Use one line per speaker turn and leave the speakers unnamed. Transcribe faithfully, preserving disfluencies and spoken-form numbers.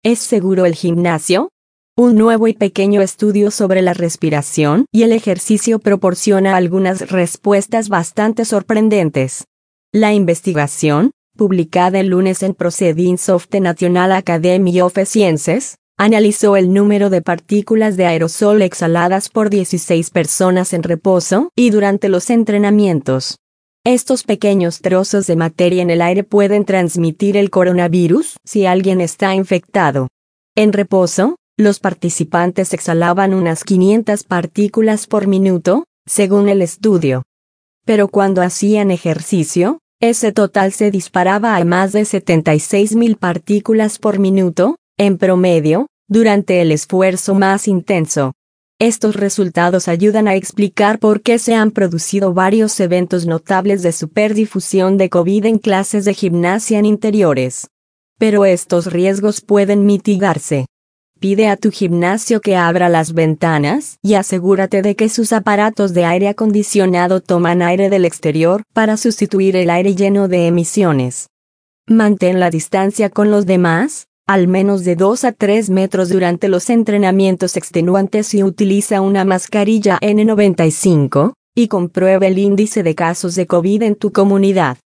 ¿Es seguro el gimnasio? Un nuevo y pequeño estudio sobre la respiración y el ejercicio proporciona algunas respuestas bastante sorprendentes. La investigación, publicada el lunes en Proceedings of the National Academy of Sciences, analizó el número de partículas de aerosol exhaladas por dieciséis personas en reposo y durante los entrenamientos. Estos pequeños trozos de materia en el aire pueden transmitir el coronavirus si alguien está infectado. En reposo, los participantes exhalaban unas quinientas partículas por minuto, según el estudio. Pero cuando hacían ejercicio, ese total se disparaba a más de setenta y seis mil partículas por minuto, en promedio, durante el esfuerzo más intenso. Estos resultados ayudan a explicar por qué se han producido varios eventos notables de superdifusión de COVID en clases de gimnasia en interiores. Pero estos riesgos pueden mitigarse. Pide a tu gimnasio que abra las ventanas y asegúrate de que sus aparatos de aire acondicionado toman aire del exterior para sustituir el aire lleno de emisiones. Mantén la distancia con los demás, al menos de dos a tres metros durante los entrenamientos extenuantes y utiliza una mascarilla N noventa y cinco, y comprueba el índice de casos de COVID en tu comunidad.